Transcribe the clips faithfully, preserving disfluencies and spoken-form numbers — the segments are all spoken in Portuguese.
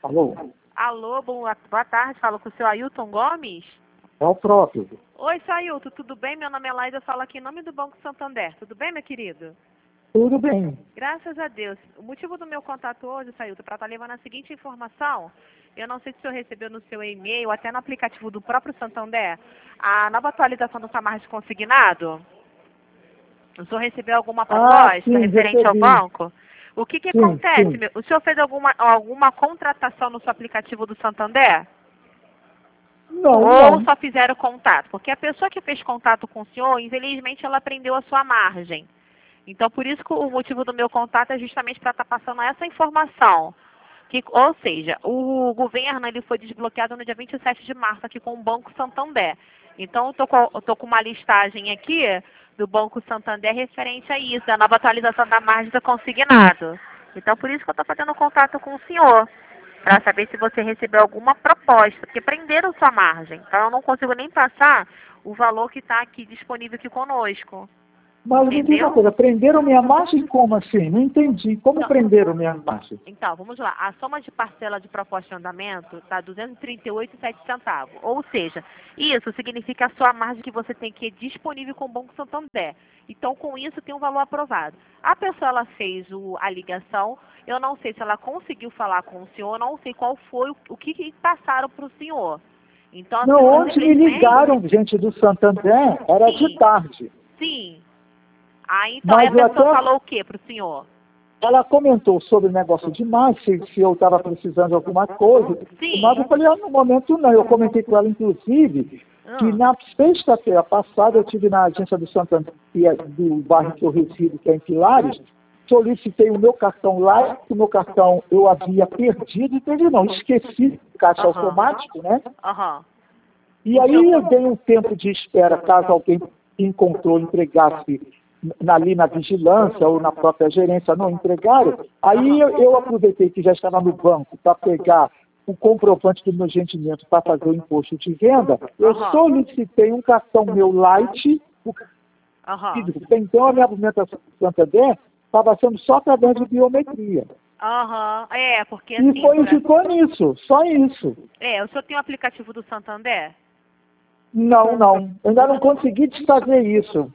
Alô? Alô, boa, boa tarde. Falo com o seu Ailton Gomes. É o próprio. Oi, seu Ailton, tudo bem? Meu nome é Laida, eu falo aqui em nome do Banco Santander. Tudo bem, meu querido? Tudo bem. Graças a Deus. O motivo do meu contato hoje, seu Ailton, para estar levando a seguinte informação, eu não sei se o senhor recebeu no seu e-mail, ou até no aplicativo do próprio Santander, a nova atualização do Samarra de consignado. O senhor recebeu alguma Ah, proposta sim, referente ao recebi. banco? O que que Sim, acontece, sim. meu? O senhor fez alguma, alguma contratação no seu aplicativo do Santander? Não, Ou não. só fizeram contato? Porque a pessoa que fez contato com o senhor, infelizmente, ela prendeu a sua margem. Então, por isso que o motivo do meu contato é justamente para estar passando essa informação. Que, ou seja, o governo ele foi desbloqueado no dia vinte e sete de março aqui com o Banco Santander. Então, eu tô com, eu tô com uma listagem aqui do Banco Santander referente a isso, a nova atualização da margem do consignado. Então, por isso que eu estou fazendo contato com o senhor, para saber se você recebeu alguma proposta, porque prenderam sua margem. Então, eu não consigo nem passar o valor que está aqui disponível aqui conosco. Mas me diga uma Entendeu? coisa, prenderam minha margem como assim? Não entendi. Como Não. prenderam minha margem? Então, vamos lá. A soma de parcela de proposta de andamento está duzentos e trinta e oito vírgula sete centavos. Ou seja, isso significa a sua margem que você tem que ir disponível com o Banco Santander. Então, com isso, tem um valor aprovado. A pessoa ela fez o, a ligação, eu não sei se ela conseguiu falar com o senhor, não sei qual foi o, o que, que passaram para o senhor. Então, a Não, pessoa ontem me simplesmente... ligaram, gente do Santander, era de Sim, tarde. sim. Aí, então, aí Mas a eu pessoa até, falou o quê para o senhor? ela comentou sobre o negócio de margem, se, se eu estava precisando de alguma coisa. Sim. Mas eu falei, ah, no momento não. Eu comentei com ela, inclusive, que Hum. na sexta-feira passada eu estive na agência do Santander, que é do bairro que eu resido, que é em Pilares, solicitei o meu cartão lá, que o meu cartão eu havia perdido, perdi não, esqueci o caixa Aham. automático, né? Aham. E aí eu dei um tempo de espera, caso alguém que encontrou entregasse na- ali na vigilância ou na própria gerência não entregaram. Aí eu, eu aproveitei que já estava no banco para pegar o comprovante do meu rendimento para fazer o imposto de renda. Eu Aham. solicitei um cartão meu Light, o Aham. físico. Então a minha movimentação do Santander estava sendo só através de biometria. Aham. É, porque E assim, foi, pra... ficou nisso, só isso. é, o senhor tem o aplicativo do Santander? Não, não. Eu ainda não consegui desfazer isso.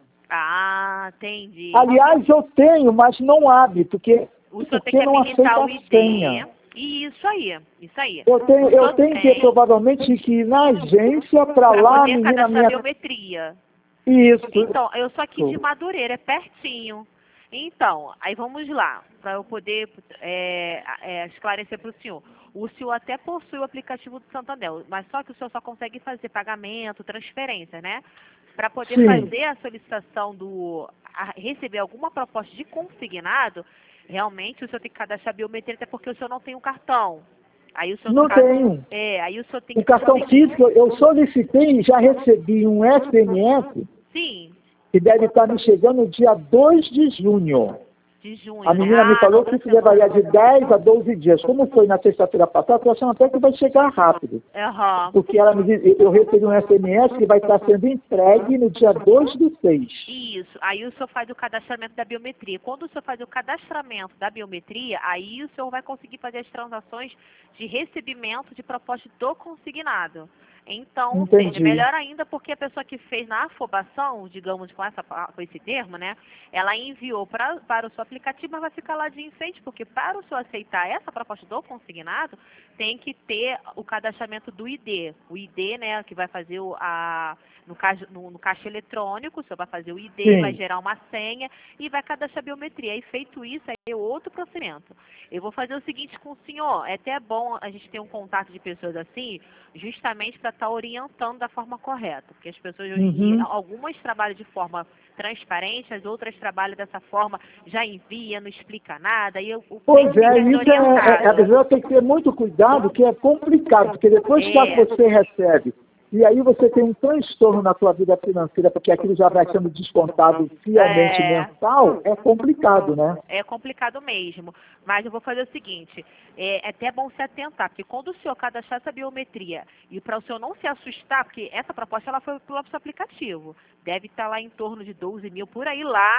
Ah, entendi. Aliás, eu tenho, mas não abre, porque, O senhor tem porque que não aceita habilitar a o I D. senha. Isso aí, isso aí. Eu tenho, O eu senhor tenho que tem provavelmente que ir na agência para para lá, a poder menina cadastrar minha. biometria. Isso. Então, eu sou aqui de Madureira, é pertinho. Então, aí vamos lá, para eu poder é, é, esclarecer para o senhor. O senhor até possui o aplicativo do Santander, mas só que o senhor só consegue fazer pagamento, transferência, né? Para poder Sim. fazer a solicitação do... a- receber alguma proposta de consignado, realmente o senhor tem que cadastrar a biometria, até porque o senhor não tem um cartão. Aí o senhor, no Não caso... tenho. É, aí o senhor tem O que... cartão físico, eu solicitei e já recebi um S M S Sim, que deve estar me chegando no dia dois de junho. de junho, A né? menina me Ah, falou na que outra isso levaria de dez a doze dias. Como foi na sexta-feira passada, eu achando até que vai chegar rápido. Aham. Porque ela me diz, eu recebi um S M S que vai estar sendo entregue no dia dois do seis. Isso. Aí o senhor faz o cadastramento da biometria. Quando o senhor faz o cadastramento da biometria, aí o senhor vai conseguir fazer as transações de recebimento de proposta do consignado. Então, ou seja, Entendi. melhor ainda porque a pessoa que fez na afobação, digamos com, essa, com esse termo, né, ela enviou pra, para o seu aplicativo, mas vai ficar lá de enfeite, porque para o senhor aceitar essa proposta do consignado, tem que ter o cadastramento do I D. O I D, né, que vai fazer o, a, no, caixa, no, no caixa eletrônico, o senhor vai fazer o I D, Sim. vai gerar uma senha e vai cadastrar a biometria. E feito isso, aí é outro procedimento. Eu vou fazer o seguinte com o senhor, é até bom a gente ter um contato de pessoas assim, justamente para estar orientando da forma correta. Porque as pessoas hoje em dia, Uhum. algumas trabalham de forma transparente, as outras trabalham dessa forma, já envia, não explica nada, e eu, o Pois cliente é, fica isso é, é, a desorientado. pessoa tem que ter muito cuidado, que é complicado, porque depois que É. você recebe, e aí você tem um transtorno na sua vida financeira, porque aquilo já vai sendo descontado fielmente É. mensal, é complicado, né? É complicado mesmo. Mas eu vou fazer o seguinte, é, é até bom se atentar, porque quando o senhor cadastrar essa biometria, e para o senhor não se assustar, porque essa proposta ela foi pelo seu aplicativo, deve estar lá em torno de doze mil, por aí lá,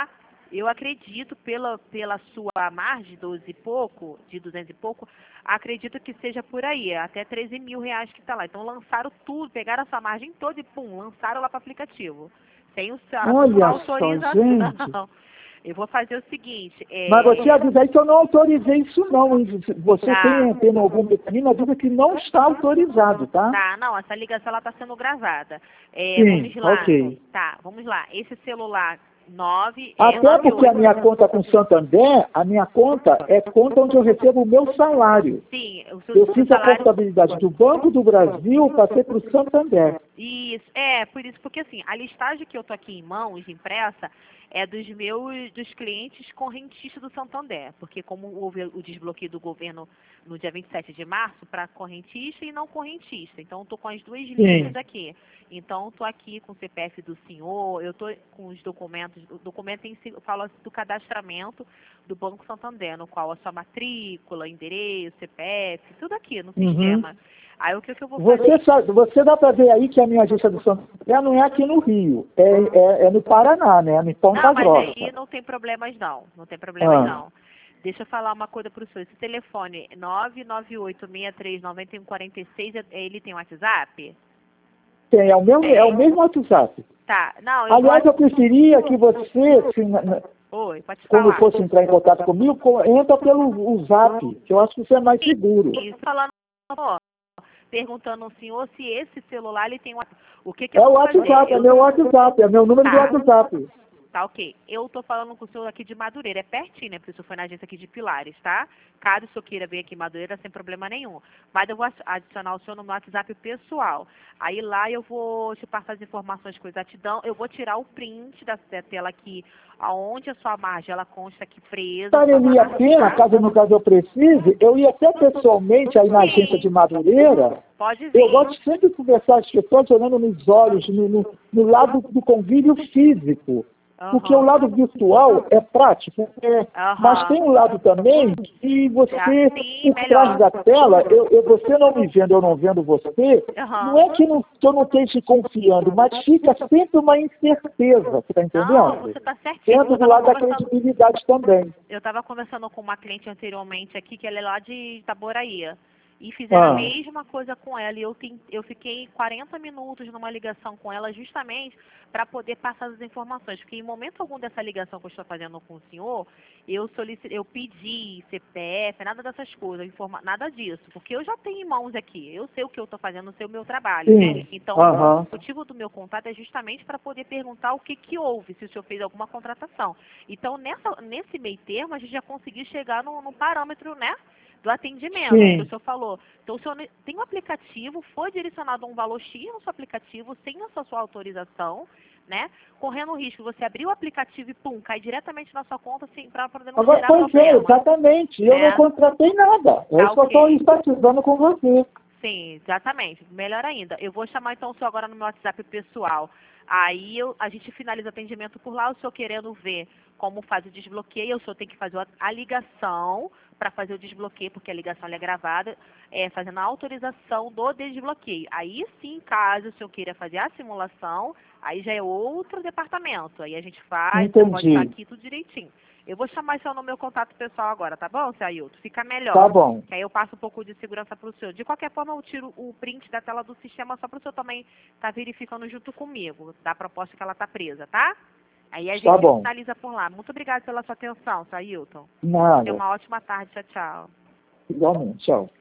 Eu acredito, pela, pela sua margem, doze e pouco, de duzentos e pouco, acredito que seja por aí, até treze mil reais que está lá. Então lançaram tudo, pegaram essa margem toda e pum, lançaram lá para o aplicativo. Sem o, a Olha sua só, autorização. gente. Eu vou fazer o seguinte. É... Mas vou te avisar que eu não autorizei isso não, hein? Você Tá. tem, tem algum mecanismo, avisa que não está autorizado, tá? Tá, não, essa ligação ela está sendo gravada. É, Sim, vamos lá. ok. Tá, vamos lá. Esse celular nove é Até nove porque a oito. minha conta com Santander, a minha conta é conta onde eu recebo o meu salário. Sim, o seu, Eu seu fiz a salário. contabilidade do Banco do Brasil, passei para o Santander. Isso, é, por isso, porque assim, a listagem que eu tô aqui em mãos, impressa, é dos meus, dos clientes correntistas do Santander, porque como houve o desbloqueio do governo no dia vinte e sete de março para correntista e não correntista, então eu tô com as duas linhas Sim. aqui. Então eu tô aqui com o C P F do senhor, eu tô com os documentos, o documento em si, fala do cadastramento do Banco Santander, no qual a sua matrícula, endereço, C P F, tudo aqui no Uhum. sistema. Aí o que, que eu vou Você, fazer? sabe, você dá para ver aí que a minha agência do Santander não é aqui no Rio, é, é, é no Paraná, né? No Ponta Não, mas Grossa. aí não tem problemas não, não tem problemas Ah. não. Deixa eu falar uma coisa para o senhor. Esse telefone nove nove oito, seis três, nove um quatro seis, ele tem WhatsApp? Tem, é o mesmo, é o Tem. mesmo WhatsApp. Tá, não, eu Aliás, vou... eu preferia que você, assim, na- na- Oi, pode quando falar. fosse entrar em contato comigo, co- entra pelo o Zap, que eu acho que isso é mais seguro. Isso, falando, ó, perguntando ao senhor se esse celular ele tem WhatsApp. O que que eu É o vou fazer? WhatsApp, é Eu- meu WhatsApp, é meu número do Tá. WhatsApp. Tá, ok. Eu tô falando com o senhor aqui de Madureira. É pertinho, né? Porque o senhor foi na agência aqui de Pilares, tá? Caso o senhor queira vir aqui em Madureira, sem problema nenhum. Mas eu vou adicionar o senhor no meu WhatsApp pessoal. Aí lá eu vou te passar as informações com exatidão. Eu vou tirar o print da, da tela aqui, aonde a sua margem, ela consta aqui presa. Valeria a pena, caso no caso eu precise, eu ia até pessoalmente aí na Sim. agência de Madureira. Pode vir. Eu gosto sempre de conversar com as pessoas olhando nos olhos, no, no, no lado do convívio físico. Porque Aham. o lado virtual é prático, é, Aham. mas tem um lado também que você, É, sim, por trás melhor. da tela, eu, eu- você não me vendo, eu não vendo você, Aham. não é que, não, que eu não esteja confiando, mas fica sempre uma incerteza, você está Não, entendendo? você tá certinho. Dentro Eu do tava lado da conversando- credibilidade também. Eu estava conversando com uma cliente anteriormente aqui, que ela é lá de Itaboraí. E fizeram Ah. a mesma coisa com ela. E eu, tem, eu fiquei quarenta minutos numa ligação com ela justamente para poder passar as informações. Porque em momento algum dessa ligação que eu estou fazendo com o senhor, eu solicitei, eu pedi C P F, nada dessas coisas, informa, nada disso. Porque eu já tenho em mãos aqui. Eu sei o que eu estou fazendo, eu sei o meu trabalho. Sim. Então, Aham. o motivo do meu contato é justamente para poder perguntar o que, que houve, se o senhor fez alguma contratação. Então, nessa, nesse meio termo, a gente já conseguiu chegar no, no parâmetro, né? Do atendimento, Sim. que o senhor falou. Então, o senhor tem um aplicativo, foi direcionado um valor X no seu aplicativo, sem a sua, sua autorização, né? Correndo o risco, você abrir o aplicativo e, pum, cai diretamente na sua conta, assim, para poder não Agora, gerar pois é, problema. exatamente. Eu né? não contratei nada. Eu Tá, só estou ok. enfatizando com você. Sim, exatamente. Melhor ainda. Eu vou chamar então o senhor agora no meu WhatsApp pessoal. Aí eu, a gente finaliza o atendimento por lá, o senhor querendo ver como faz o desbloqueio, o senhor tem que fazer a, a ligação para fazer o desbloqueio, porque a ligação ela é gravada, é, fazendo a autorização do desbloqueio. Aí sim, caso o senhor queira fazer a simulação, aí já é outro departamento. Aí a gente faz, já pode Entendi. estar aqui tudo direitinho. Eu vou chamar seu no meu contato pessoal agora, tá bom, seu Ailton? Fica melhor. Tá bom. Que aí eu passo um pouco de segurança para o senhor. De qualquer forma, eu tiro o print da tela do sistema só para o senhor também estar verificando junto comigo, da proposta que ela está presa, tá? Aí a gente Tá bom. finaliza por lá. Muito obrigada pela sua atenção, seu Ailton. Tenha Nada. uma ótima tarde. Tchau, tchau. Igualmente. Tchau.